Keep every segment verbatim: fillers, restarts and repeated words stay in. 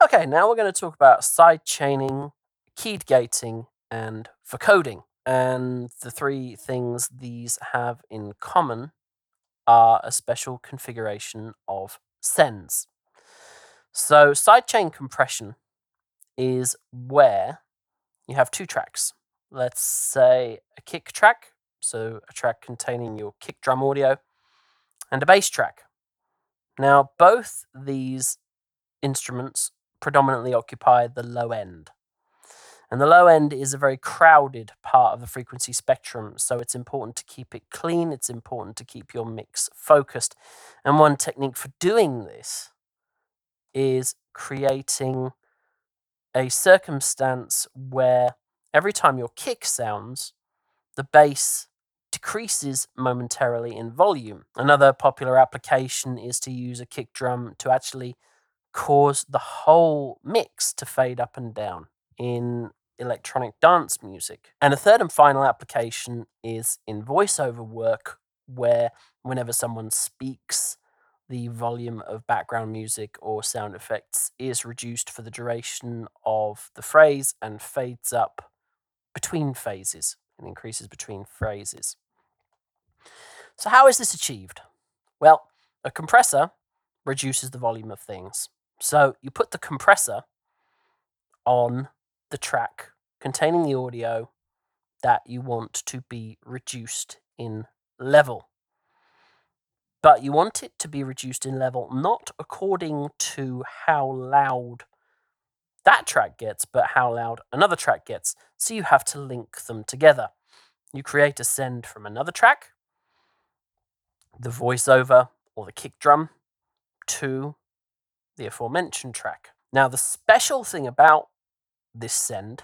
Okay, now we're going to talk about side chaining, keyed gating, and vocoding. And the three things these have in common are a special configuration of sends. So sidechain compression is where you have two tracks. Let's say a kick track, so a track containing your kick drum audio, and a bass track. Now, both these instruments predominantly occupy the low end. And the low end is a very crowded part of the frequency spectrum, so it's important to keep it clean, it's important to keep your mix focused. And one technique for doing this is creating a circumstance where every time your kick sounds, the bass decreases momentarily in volume. Another popular application is to use a kick drum to actually cause the whole mix to fade up and down in electronic dance music. And a third and final application is in voiceover work, where whenever someone speaks, the volume of background music or sound effects is reduced for the duration of the phrase and fades up between phases and increases between phrases. So how is this achieved? Well, a compressor reduces the volume of things. So you put the compressor on the track containing the audio that you want to be reduced in level. But you want it to be reduced in level not according to how loud that track gets, but how loud another track gets. So you have to link them together. You create a send from another track, the voiceover or the kick drum, to the aforementioned track. Now, the special thing about this send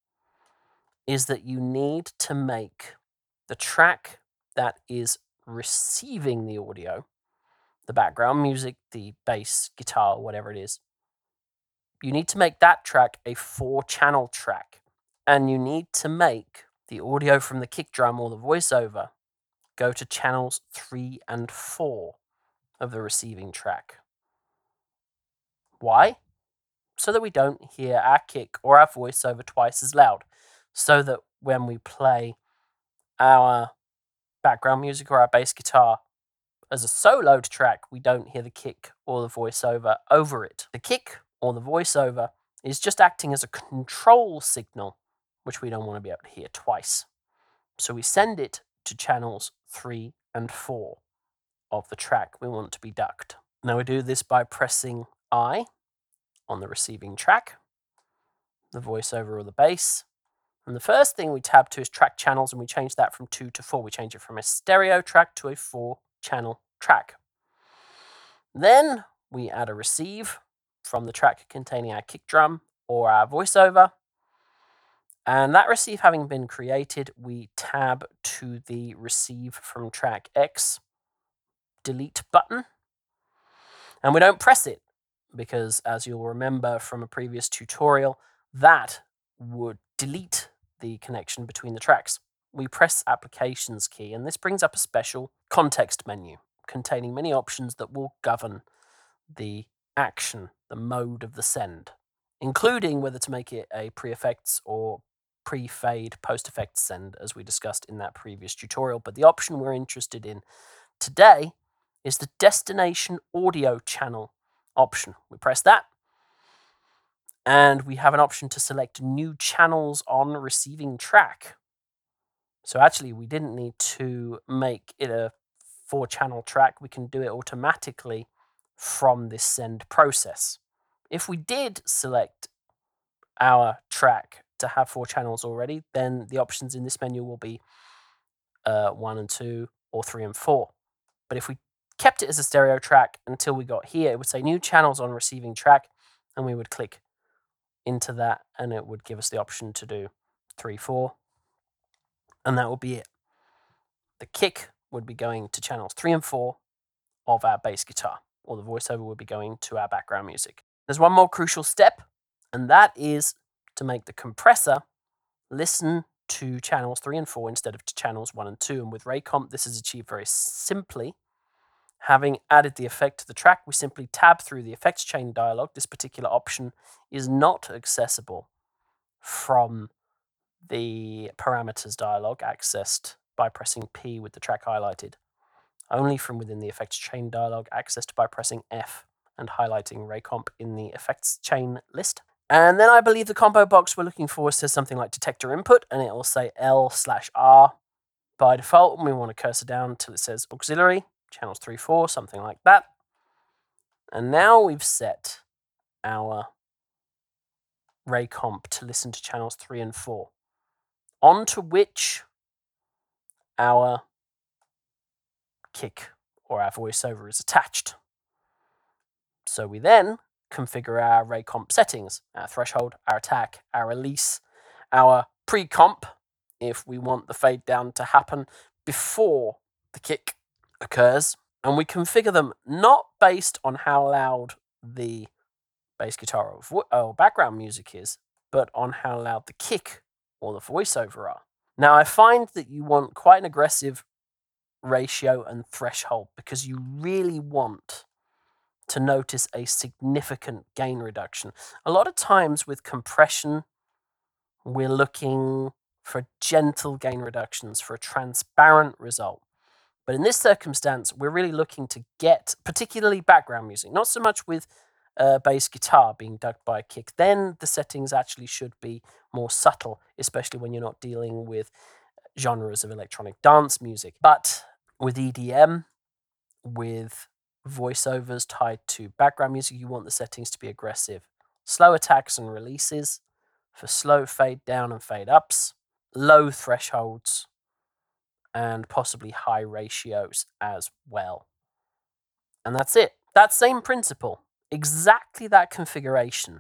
is that you need to make the track that is receiving the audio, the background music, the bass, guitar, whatever it is, you need to make that track a four-channel track, and you need to make the audio from the kick drum or the voiceover go to channels three and four of the receiving track. Why? So that we don't hear our kick or our voiceover twice as loud. So that when we play our background music or our bass guitar as a soloed track, we don't hear the kick or the voiceover over it. The kick or the voiceover is just acting as a control signal, which we don't want to be able to hear twice. So we send it to channels three and four of the track we want to be ducked. Now we do this by pressing I on the receiving track, the voiceover or the bass. And the first thing we tab to is track channels, and we change that from two to four. We change it from a stereo track to a four-channel track. Then we add a receive from the track containing our kick drum or our voiceover. And that receive having been created, we tab to the receive from track X delete button. And we don't press it because, as you'll remember from a previous tutorial, that would delete the connection between the tracks. We press applications key, and this brings up a special context menu containing many options that will govern the action, the mode of the send, including whether to make it a pre-effects or pre-fade post-effects send, as we discussed in that previous tutorial. But the option we're interested in today is the destination audio channel option. We press that, and we have an option to select new channels on receiving track. So actually, we didn't need to make it a four-channel track. We can do it automatically from this send process. If we did select our track to have four channels already, then the options in this menu will be uh, one and two or three and four. But if we kept it as a stereo track until we got here, it would say new channels on receiving track, and we would click into that, and it would give us the option to do three, four, and that would be it. The kick would be going to channels three and four of our bass guitar, or the voiceover would be going to our background music. There's one more crucial step, and that is to make the compressor listen to channels three and four instead of to channels one and two. And with Raycomp, this is achieved very simply Having added the effect to the track, we simply tab through the effects chain dialog. This particular option is not accessible from the parameters dialog, accessed by pressing P with the track highlighted. Only from within the effects chain dialog, accessed by pressing F and highlighting Raycomp in the effects chain list. And then I believe the combo box we're looking for says something like detector input, and it will say L slash R by default, and we want to cursor down until it says auxiliary, channels three, four, something like that. And now we've set our Raycomp to listen to channels three and four, onto which our kick or our voiceover is attached. So we then configure our Raycomp settings, our threshold, our attack, our release, our pre-comp, if we want the fade down to happen before the kick occurs. And we configure them not based on how loud the bass guitar or, vo- or background music is, but on how loud the kick or the voiceover are. Now, I find that you want quite an aggressive ratio and threshold because you really want to notice a significant gain reduction. A lot of times with compression, we're looking for gentle gain reductions for a transparent result. But in this circumstance, we're really looking to get, particularly background music, not so much with uh, bass guitar being ducked by a kick. Then the settings actually should be more subtle, especially when you're not dealing with genres of electronic dance music. But with E D M, with voiceovers tied to background music, you want the settings to be aggressive. Slow attacks and releases for slow fade down and fade ups, low thresholds, and possibly high ratios as well. And that's it. That same principle, exactly that configuration,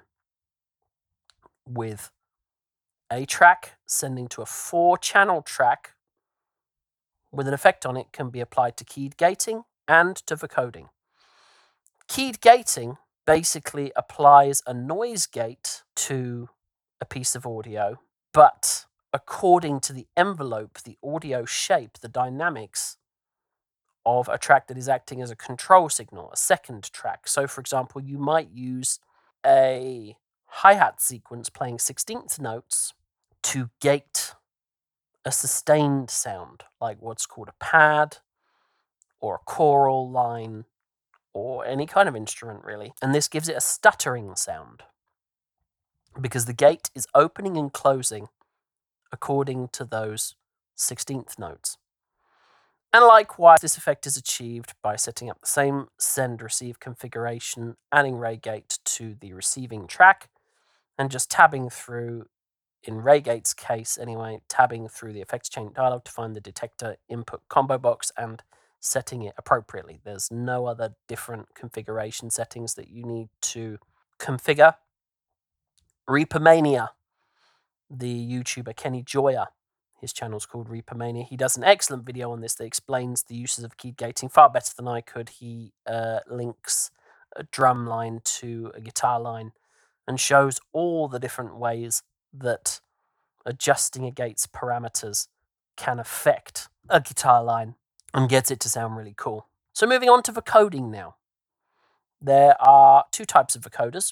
with a track sending to a four channel track with an effect on it, can be applied to keyed gating and to vocoding. Keyed gating basically applies a noise gate to a piece of audio, but according to the envelope, the audio shape, the dynamics of a track that is acting as a control signal, a second track. So, for example, you might use a hi-hat sequence playing sixteenth notes to gate a sustained sound, like what's called a pad or a choral line, or any kind of instrument, really. And this gives it a stuttering sound because the gate is opening and closing according to those sixteenth notes. And likewise, this effect is achieved by setting up the same send-receive configuration, adding RayGate to the receiving track, and just tabbing through, in RayGate's case anyway, tabbing through the effects chain dialog to find the detector input combo box and setting it appropriately. There's no other different configuration settings that you need to configure. Reapermania, the YouTuber Kenny Joya, his channel's called Reapermania. He does an excellent video on this that explains the uses of keyed gating far better than I could. He uh, links a drum line to a guitar line and shows all the different ways that adjusting a gate's parameters can affect a guitar line and gets it to sound really cool. So moving on to vocoding now. There are two types of vocoders.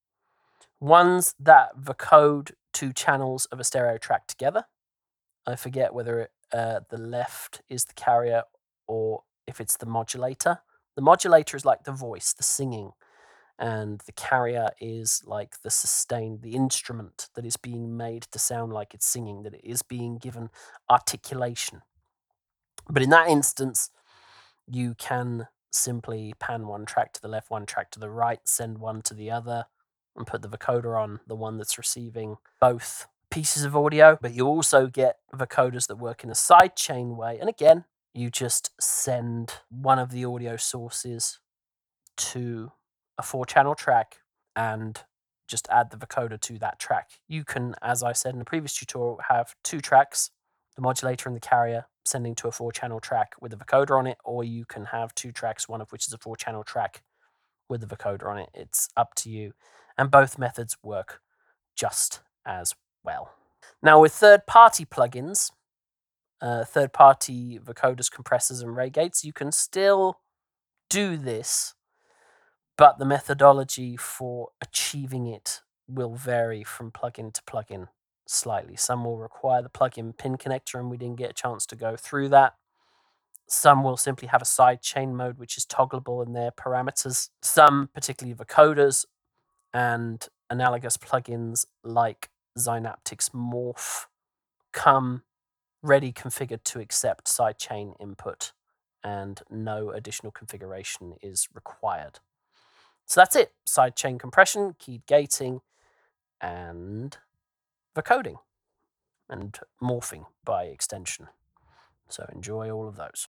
Ones that vocode two channels of a stereo track together. I forget whether it, uh, the left is the carrier or if it's the modulator. The modulator is like the voice, the singing, and the carrier is like the sustained, the instrument that is being made to sound like it's singing, that it is being given articulation. But in that instance, you can simply pan one track to the left, one track to the right, send one to the other, and put the vocoder on the one that's receiving both pieces of audio. But you also get vocoders that work in a sidechain way. And again, you just send one of the audio sources to a four-channel track and just add the vocoder to that track. You can, as I said in the previous tutorial, have two tracks, the modulator and the carrier, sending to a four-channel track with a vocoder on it, or you can have two tracks, one of which is a four-channel track with a vocoder on it. It's up to you. And both methods work just as well. Now, with third-party plugins, uh, third-party vocoders, compressors, and RayGates, you can still do this, but the methodology for achieving it will vary from plugin to plugin slightly. Some will require the plugin pin connector, and we didn't get a chance to go through that. Some will simply have a sidechain mode, which is toggleable in their parameters. Some, particularly vocoders and analogous plugins like Synaptics Morph, come ready configured to accept sidechain input, and no additional configuration is required. So that's it. Sidechain compression, keyed gating, and vocoding, and morphing by extension. So enjoy all of those.